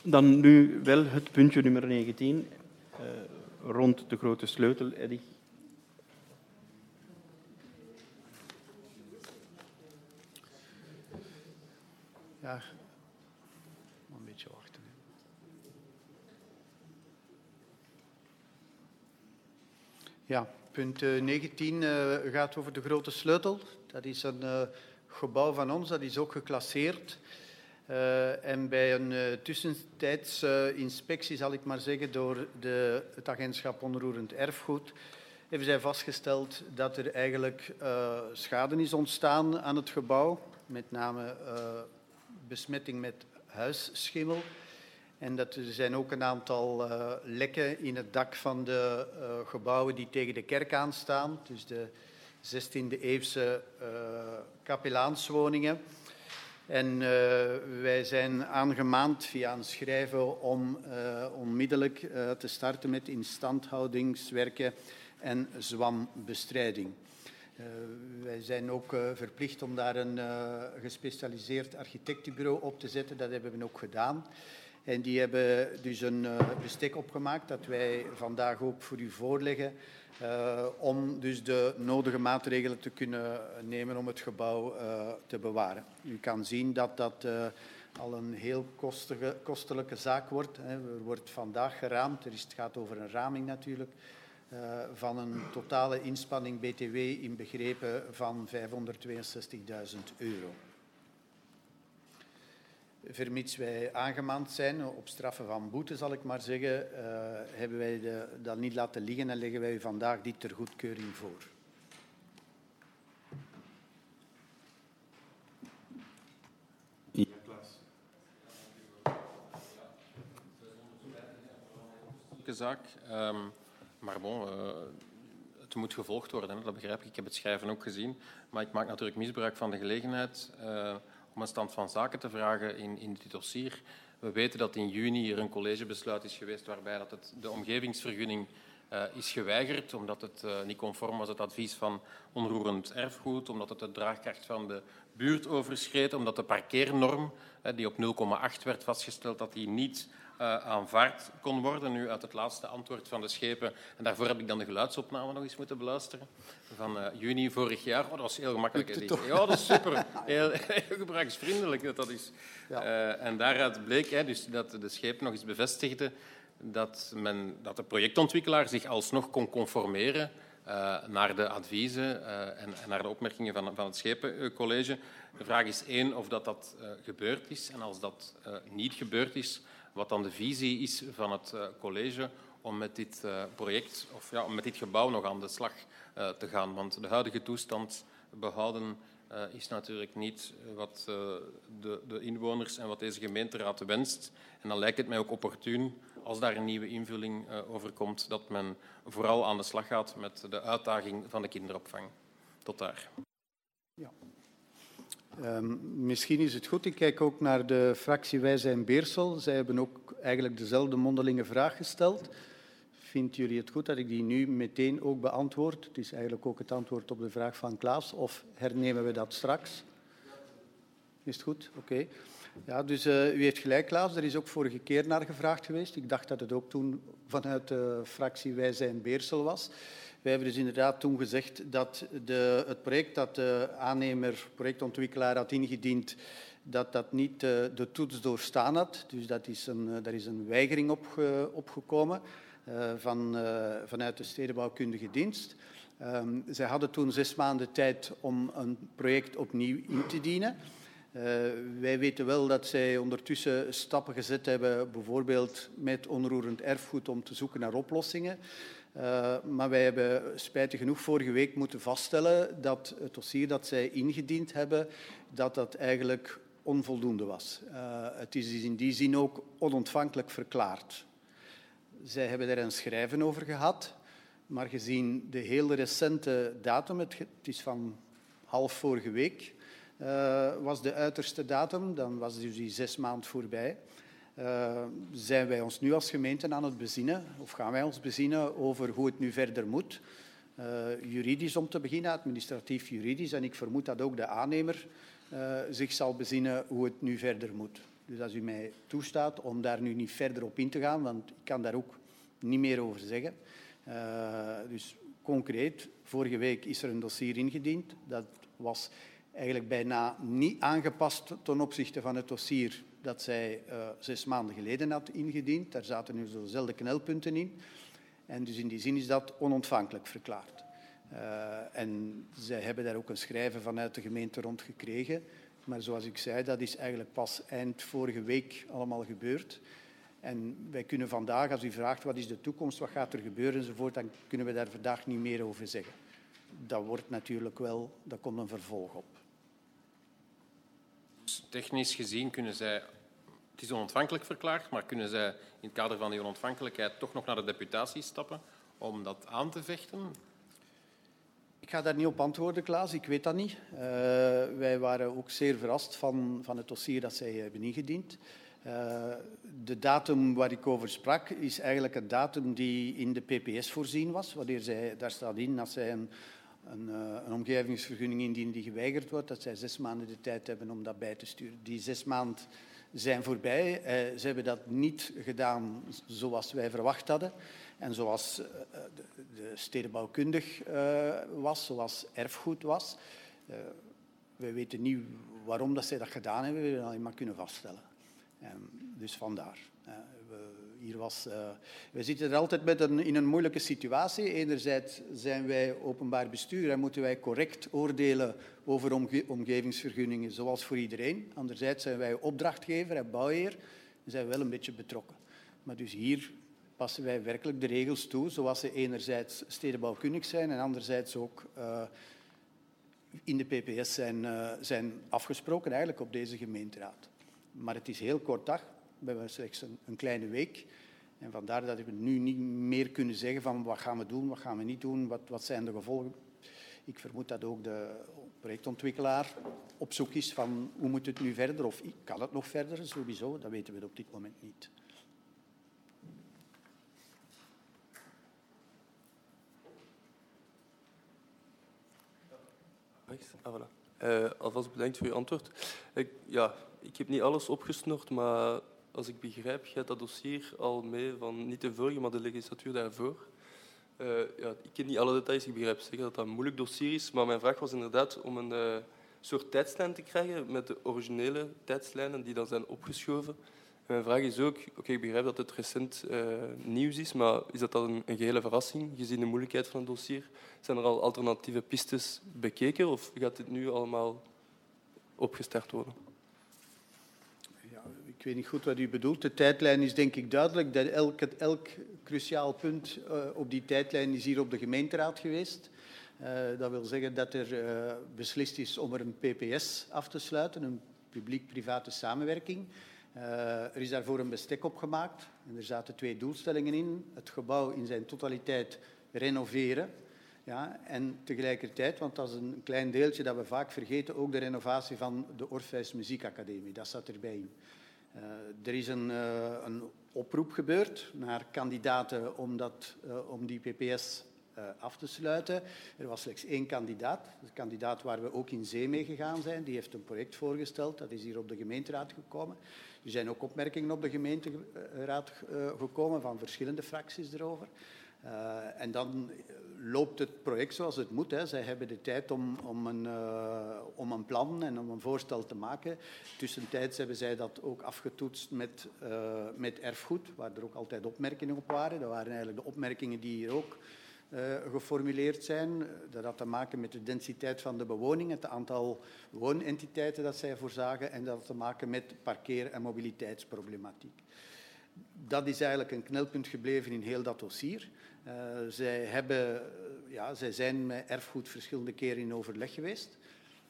Dan nu wel het puntje nummer negentien, uh, rond de grote sleutel, Eddy. Ja, een beetje wachten. Ja, punt negentien uh, gaat over de grote sleutel. Dat is een uh, gebouw van ons, dat is ook geclasseerd. Uh, en bij een uh, tussentijdse uh, inspectie, zal ik maar zeggen, door de, het agentschap onroerend erfgoed, hebben zij vastgesteld dat er eigenlijk uh, schade is ontstaan aan het gebouw, met name uh, besmetting met huisschimmel. En dat er zijn ook een aantal uh, lekken in het dak van de uh, gebouwen die tegen de kerk aanstaan, dus de zestiende-eeuwse uh, kapelaanswoningen. En uh, wij zijn aangemaand via een schrijven om uh, onmiddellijk uh, te starten met instandhoudingswerken en zwambestrijding. Uh, wij zijn ook uh, verplicht om daar een uh, gespecialiseerd architectenbureau op te zetten. Dat hebben we ook gedaan. En die hebben dus een uh, bestek opgemaakt dat wij vandaag ook voor u voorleggen. Uh, om dus de nodige maatregelen te kunnen nemen om het gebouw uh, te bewaren. U kan zien dat dat uh, al een heel kostige, kostelijke zaak wordt. Hè. Er wordt vandaag geraamd, er is, het gaat over een raming natuurlijk, uh, van een totale inspanning B T W inbegrepen van vijfhonderdtweeënzestigduizend euro. Vermits wij aangemaand zijn op straffen van boete, zal ik maar zeggen, uh, hebben wij de, dat niet laten liggen en leggen wij u vandaag dit ter goedkeuring voor. Ja, Klaas. Zaak, um, maar bon, uh, het moet gevolgd worden, hè, dat begrijp ik. Ik heb het schrijven ook gezien, maar ik maak natuurlijk misbruik van de gelegenheid uh, om een stand van zaken te vragen in, in dit dossier. We weten dat in juni er een collegebesluit is geweest waarbij dat het, de omgevingsvergunning uh, is geweigerd, omdat het uh, niet conform was het advies van onroerend erfgoed, omdat het de draagkracht van de buurt overschreed, omdat de parkeernorm, uh, die op nul komma acht werd vastgesteld, dat die niet uh, aanvaard kon worden. Nu uit het laatste antwoord van de schepen, en daarvoor heb ik dan de geluidsopname nog eens moeten beluisteren, van uh, juni vorig jaar. Oh, dat was heel gemakkelijk. Ja, dat is super. Heel, heel gebruiksvriendelijk dat dat is. Ja. Uh, en daaruit bleek hè, dus dat de schepen nog eens bevestigden dat, men, dat de projectontwikkelaar zich alsnog kon conformeren uh, naar de adviezen uh, en, en naar de opmerkingen van, van het Schepencollege. De vraag is één of dat, dat uh, gebeurd is. En als dat uh, niet gebeurd is, wat dan de visie is van het uh, college om met dit uh, project, of ja, om met dit gebouw nog aan de slag uh, te gaan. Want de huidige toestand behouden uh, is natuurlijk niet wat uh, de, de inwoners en wat deze gemeenteraad wenst. En dan lijkt het mij ook opportun, als daar een nieuwe invulling uh, over komt, dat men vooral aan de slag gaat met de uitdaging van de kinderopvang. Tot daar. Ja. Um, misschien is het goed, ik kijk ook naar de fractie Wij zijn Beersel. Zij hebben ook eigenlijk dezelfde mondelinge vraag gesteld. Vindt jullie het goed dat ik die nu meteen ook beantwoord? Het is eigenlijk ook het antwoord op de vraag van Klaas. Of hernemen we dat straks? Is het goed? Oké. Okay. Ja, dus uh, u heeft gelijk, Klaas. Er is ook vorige keer naar gevraagd geweest. Ik dacht dat het ook toen vanuit de fractie Wij zijn Beersel was. Wij hebben dus inderdaad toen gezegd dat de, het project dat de aannemer, projectontwikkelaar had ingediend, dat dat niet uh, de toets doorstaan had. Dus dat is een, uh, daar is een weigering opge, opgekomen uh, van, uh, vanuit de stedenbouwkundige dienst. Um, zij hadden toen zes maanden tijd om een project opnieuw in te dienen. Uh, wij weten wel dat zij ondertussen stappen gezet hebben, bijvoorbeeld met onroerend erfgoed, om te zoeken naar oplossingen. Uh, maar wij hebben spijtig genoeg vorige week moeten vaststellen dat het dossier dat zij ingediend hebben, dat dat eigenlijk onvoldoende was. Uh, het is in die zin ook onontvankelijk verklaard. Zij hebben daar een schrijven over gehad, maar gezien de heel recente datum, het is van half vorige week, uh, was de uiterste datum, dan was dus die zes maanden voorbij. Uh, zijn wij ons nu als gemeente aan het bezinnen, of gaan wij ons bezinnen over hoe het nu verder moet? Uh, juridisch om te beginnen, administratief juridisch, en ik vermoed dat ook de aannemer uh, zich zal bezinnen hoe het nu verder moet. Dus als u mij toestaat om daar nu niet verder op in te gaan, want ik kan daar ook niet meer over zeggen. Uh, dus concreet, vorige week is er een dossier ingediend. Dat was eigenlijk bijna niet aangepast ten opzichte van het dossier dat zij uh, zes maanden geleden had ingediend. Daar zaten nu zo'nzelfde knelpunten in. En dus in die zin is dat onontvankelijk verklaard. Uh, en zij hebben daar ook een schrijven vanuit de gemeente rond gekregen. Maar zoals ik zei, dat is eigenlijk pas eind vorige week allemaal gebeurd. En wij kunnen vandaag, als u vraagt wat is de toekomst, wat gaat er gebeuren enzovoort, dan kunnen we daar vandaag niet meer over zeggen. Dat wordt natuurlijk wel, daar komt een vervolg op. Dus technisch gezien kunnen zij, het is onontvankelijk verklaard, maar kunnen zij in het kader van die onontvankelijkheid toch nog naar de deputatie stappen om dat aan te vechten? Ik ga daar niet op antwoorden, Klaas. Ik weet dat niet. Uh, wij waren ook zeer verrast van, van het dossier dat zij hebben ingediend. Uh, de datum waar ik over sprak is eigenlijk een datum die in de P P S voorzien was. Wanneer zij, daar staat in, als zij een, een, een omgevingsvergunning indienen die geweigerd wordt, dat zij zes maanden de tijd hebben om dat bij te sturen. Die zes maanden zijn voorbij. Uh, ze hebben dat niet gedaan zoals wij verwacht hadden. En zoals uh, de, de stedenbouwkundig uh, was, zoals erfgoed was. Uh, wij weten niet waarom dat zij dat gedaan hebben, we hebben dat alleen maar kunnen vaststellen. Um, dus vandaar. Uh, we, hier was, uh, we zitten er altijd met een, in een moeilijke situatie. Enerzijds zijn wij openbaar bestuur en moeten wij correct oordelen over omge- omgevingsvergunningen, zoals voor iedereen. Anderzijds zijn wij opdrachtgever en bouwheer en zijn we wel een beetje betrokken. Maar dus hier passen wij werkelijk de regels toe, zoals ze enerzijds stedenbouwkundig zijn en anderzijds ook uh, in de P P S zijn, uh, zijn afgesproken eigenlijk op deze gemeenteraad. Maar het is heel kort dag, we hebben slechts een, een kleine week. En vandaar dat we nu niet meer kunnen zeggen van wat gaan we doen, wat gaan we niet doen, wat, wat zijn de gevolgen. Ik vermoed dat ook de projectontwikkelaar op zoek is van hoe moet het nu verder of kan het nog verder, sowieso, dat weten we op dit moment niet. Ah, voilà. uh, alvast bedankt voor uw antwoord. Ik, ja, ik heb niet alles opgesnord, maar als ik begrijp, gaat dat dossier al mee van niet de vorige, maar de legislatuur daarvoor. Uh, ja, ik ken niet alle details, ik begrijp zeker dat dat een moeilijk dossier is, maar mijn vraag was inderdaad om een uh, soort tijdslijn te krijgen met de originele tijdslijnen die dan zijn opgeschoven. En mijn vraag is ook, oké, okay, ik begrijp dat het recent uh, nieuws is, maar is dat dan een, een gehele verrassing, gezien de moeilijkheid van het dossier? Zijn er al alternatieve pistes bekeken of gaat dit nu allemaal opgestart worden? Ja, ik weet niet goed wat u bedoelt. De tijdlijn is denk ik duidelijk. Dat elk, elk cruciaal punt uh, op die tijdlijn is hier op de gemeenteraad geweest. Uh, dat wil zeggen dat er uh, beslist is om er een P P S af te sluiten, een publiek-private samenwerking. Uh, er is daarvoor een bestek opgemaakt en er zaten twee doelstellingen in. Het gebouw in zijn totaliteit renoveren. Ja, en tegelijkertijd, want dat is een klein deeltje dat we vaak vergeten, ook de renovatie van de Orpheus Muziekacademie. Dat zat erbij in. Uh, er is een, uh, een oproep gebeurd naar kandidaten om, dat, uh, om die P P S uh, af te sluiten. Er was slechts één kandidaat. De kandidaat waar we ook in zee mee gegaan zijn. Die heeft een project voorgesteld. Dat is hier op de gemeenteraad gekomen. Er zijn ook opmerkingen op de gemeenteraad uh, gekomen van verschillende fracties erover. Uh, en dan loopt het project zoals het moet. Hè. Zij hebben de tijd om, om, een, uh, om een plan en om een voorstel te maken. Tussentijds hebben zij dat ook afgetoetst met, uh, met erfgoed, waar er ook altijd opmerkingen op waren. Dat waren eigenlijk de opmerkingen die hier ook uh, geformuleerd zijn. Dat had te maken met de densiteit van de bewoning, het aantal woonentiteiten dat zij voorzagen en dat had te maken met parkeer- en mobiliteitsproblematiek. Dat is eigenlijk een knelpunt gebleven in heel dat dossier. Uh, zij, hebben, ja, zij zijn met erfgoed verschillende keren in overleg geweest.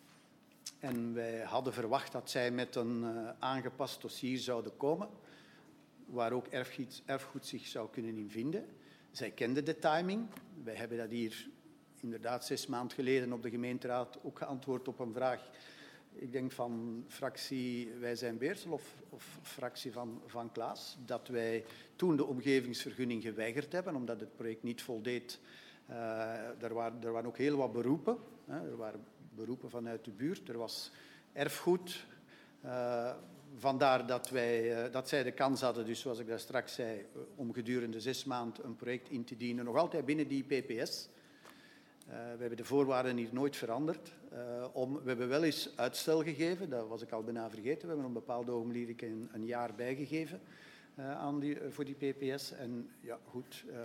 En wij hadden verwacht dat zij met een uh, aangepast dossier zouden komen, waar ook erfgoed, erfgoed zich zou kunnen in vinden. Zij kenden de timing. Wij hebben dat hier inderdaad zes maanden geleden op de gemeenteraad ook geantwoord op een vraag, ik denk van fractie Wij zijn Beersel of, of fractie van, van Klaas, dat wij toen de omgevingsvergunning geweigerd hebben, omdat het project niet voldeed. Uh, er, waren, er waren ook heel wat beroepen. Hè. Er waren beroepen vanuit de buurt. Er was erfgoed, uh, vandaar dat, wij, uh, dat zij de kans hadden, dus zoals ik daar straks zei, om gedurende zes maanden een project in te dienen, nog altijd binnen die P P S. Uh, we hebben de voorwaarden hier nooit veranderd. Uh, om, we hebben wel eens uitstel gegeven, dat was ik al bijna vergeten. We hebben op een bepaald ogenblik een, een jaar bijgegeven uh, aan die, uh, voor die P P S. En ja, goed, uh,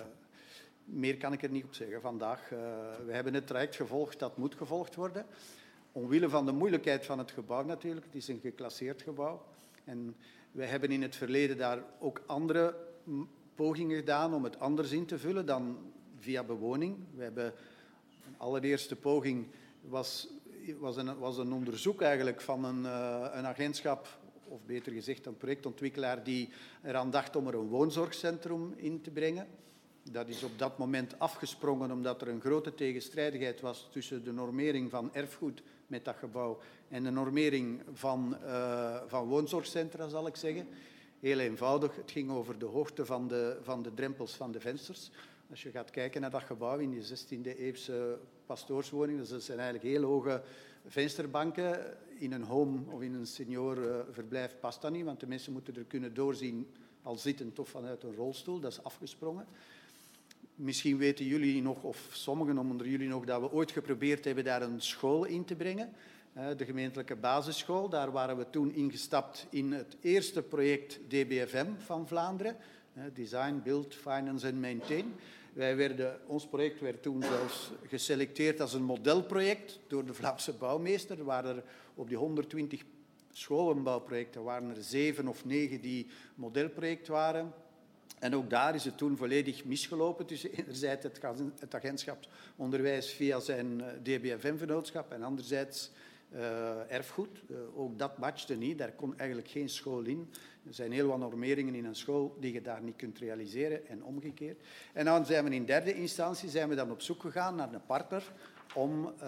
meer kan ik er niet op zeggen vandaag. Uh, we hebben het traject gevolgd dat moet gevolgd worden. Omwille van de moeilijkheid van het gebouw natuurlijk. Het is een geclasseerd gebouw. En wij hebben in het verleden daar ook andere pogingen gedaan om het anders in te vullen dan via bewoning. We hebben een allereerste poging was, was, een, was een onderzoek eigenlijk van een, uh, een agentschap, of beter gezegd een projectontwikkelaar die eraan dacht om er een woonzorgcentrum in te brengen. Dat is op dat moment afgesprongen omdat er een grote tegenstrijdigheid was tussen de normering van erfgoed met dat gebouw en de normering van, uh, van woonzorgcentra, zal ik zeggen. Heel eenvoudig, het ging over de hoogte van de, van de drempels van de vensters. Als je gaat kijken naar dat gebouw in die zestiende-eeuwse pastoorswoning, dat zijn eigenlijk heel hoge vensterbanken. In een home of in een seniorenverblijf past dat niet, want de mensen moeten er kunnen doorzien al zittend of vanuit een rolstoel. Dat is afgesprongen. Misschien weten jullie nog, of sommigen onder jullie nog, dat we ooit geprobeerd hebben daar een school in te brengen. De gemeentelijke basisschool. Daar waren we toen ingestapt in het eerste project D B F M van Vlaanderen. Design, Build, Finance and Maintain. Wij werden, ons project werd toen zelfs geselecteerd als een modelproject door de Vlaamse bouwmeester. Er waren er op die honderdtwintig scholenbouwprojecten waren er zeven of negen die modelproject waren. En ook daar is het toen volledig misgelopen tussen enerzijds het, het agentschap onderwijs via zijn D B F M-vennootschap en anderzijds uh, erfgoed. Uh, ook dat matchte niet, daar kon eigenlijk geen school in. Er zijn heel wat normeringen in een school die je daar niet kunt realiseren en omgekeerd. En dan zijn we in derde instantie zijn we dan op zoek gegaan naar een partner om, uh,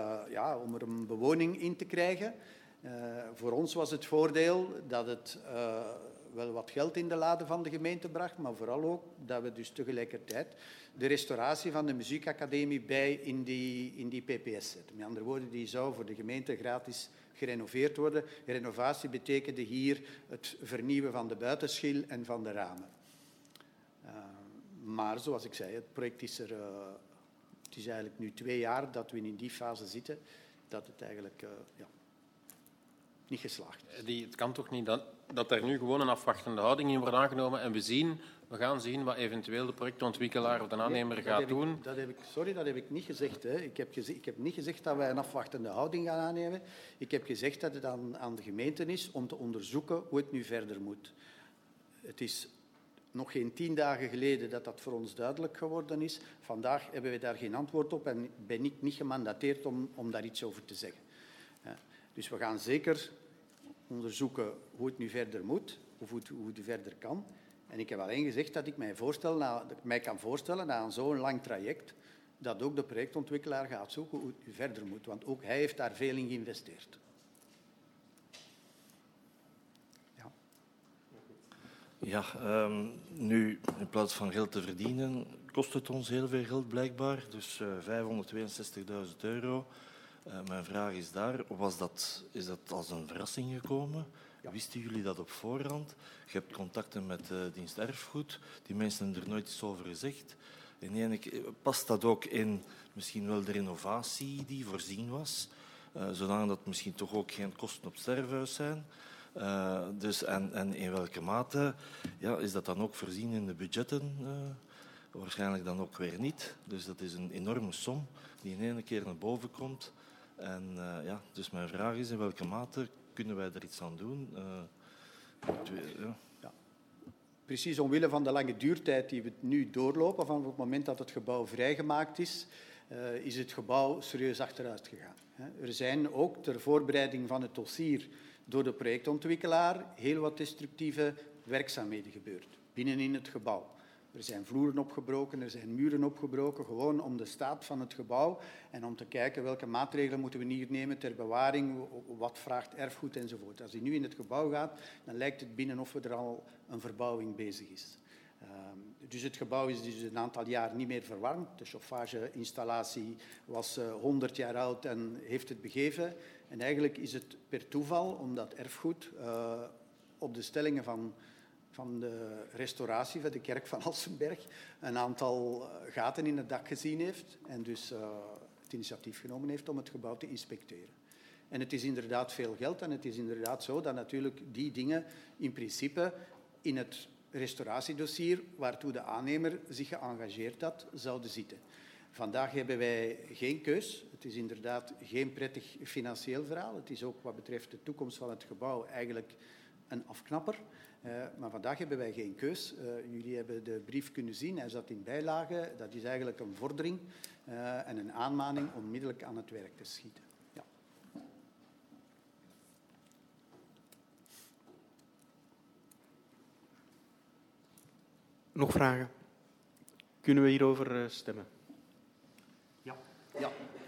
ja, om er een bewoning in te krijgen. Uh, voor ons was het voordeel dat het uh, wel wat geld in de lade van de gemeente bracht, maar vooral ook dat we dus tegelijkertijd de restauratie van de muziekacademie bij in die, in die P P S zetten. Met andere woorden, die zou voor de gemeente gratis gerenoveerd worden. Renovatie betekende hier het vernieuwen van de buitenschil en van de ramen. Uh, maar zoals ik zei, het project is er... Uh, het is eigenlijk nu twee jaar dat we in die fase zitten, dat het eigenlijk uh, ja, niet geslaagd is. Die, het kan toch niet dat, dat er nu gewoon een afwachtende houding in wordt aangenomen en we zien, we gaan zien wat eventueel de projectontwikkelaar of de aannemer nee, gaat ik, doen. Dat heb ik, sorry, dat heb ik niet gezegd. Hè. Ik, heb gezegd ik heb niet gezegd dat wij een afwachtende houding gaan aannemen. Ik heb gezegd dat het aan, aan de gemeente is om te onderzoeken hoe het nu verder moet. Het is nog geen tien dagen geleden dat dat voor ons duidelijk geworden is. Vandaag hebben we daar geen antwoord op en ben ik niet gemandateerd om, om daar iets over te zeggen. Ja. Dus we gaan zeker onderzoeken hoe het nu verder moet, of hoe het, hoe het verder kan. En ik heb alleen gezegd dat ik mij, voorstel, dat ik mij kan voorstellen na zo'n lang traject dat ook de projectontwikkelaar gaat zoeken hoe het nu verder moet. Want ook hij heeft daar veel in geïnvesteerd. Ja, ja um, nu, in plaats van geld te verdienen, kost het ons heel veel geld blijkbaar. Dus uh, vijfhonderdtweeënzestigduizend euro. Uh, mijn vraag is daar, was dat, is dat als een verrassing gekomen? Ja. Wisten jullie dat op voorhand? Je hebt contacten met de dienst erfgoed. Die mensen hebben er nooit iets over gezegd. En eigenlijk past dat ook in misschien wel de renovatie die voorzien was, uh, zodat dat misschien toch ook geen kosten op het sterfhuis zijn. Uh, dus en, en in welke mate ja, is dat dan ook voorzien in de budgetten? Uh, waarschijnlijk dan ook weer niet. Dus dat is een enorme som die in één keer naar boven komt. En uh, ja, dus mijn vraag is, in welke mate kunnen wij er iets aan doen? Uh, ja. Ja. Precies omwille van de lange duurtijd die we nu doorlopen, van het moment dat het gebouw vrijgemaakt is, uh, is het gebouw serieus achteruit gegaan. Er zijn ook ter voorbereiding van het dossier door de projectontwikkelaar heel wat destructieve werkzaamheden gebeurd binnenin het gebouw. Er zijn vloeren opgebroken, er zijn muren opgebroken, gewoon om de staat van het gebouw en om te kijken welke maatregelen moeten we hier nemen ter bewaring, wat vraagt erfgoed enzovoort. Als die nu in het gebouw gaat, dan lijkt het binnen of er al een verbouwing bezig is. Uh, dus het gebouw is dus een aantal jaar niet meer verwarmd. De chauffageinstallatie was uh, honderd jaar oud en heeft het begeven. En eigenlijk is het per toeval, omdat erfgoed uh, op de stellingen van, van de restauratie van de kerk van Alsenberg een aantal gaten in het dak gezien heeft en dus uh, het initiatief genomen heeft om het gebouw te inspecteren. En het is inderdaad veel geld en het is inderdaad zo dat natuurlijk die dingen in principe in het restauratiedossier waartoe de aannemer zich geëngageerd had, zouden zitten. Vandaag hebben wij geen keus. Het is inderdaad geen prettig financieel verhaal. Het is ook wat betreft de toekomst van het gebouw eigenlijk een afknapper. Uh, maar vandaag hebben wij geen keus. Uh, jullie hebben de brief kunnen zien, hij zat in bijlage. Dat is eigenlijk een vordering uh, en een aanmaning om onmiddellijk aan het werk te schieten. Ja. Nog vragen? Kunnen we hierover stemmen? Ja. Ja.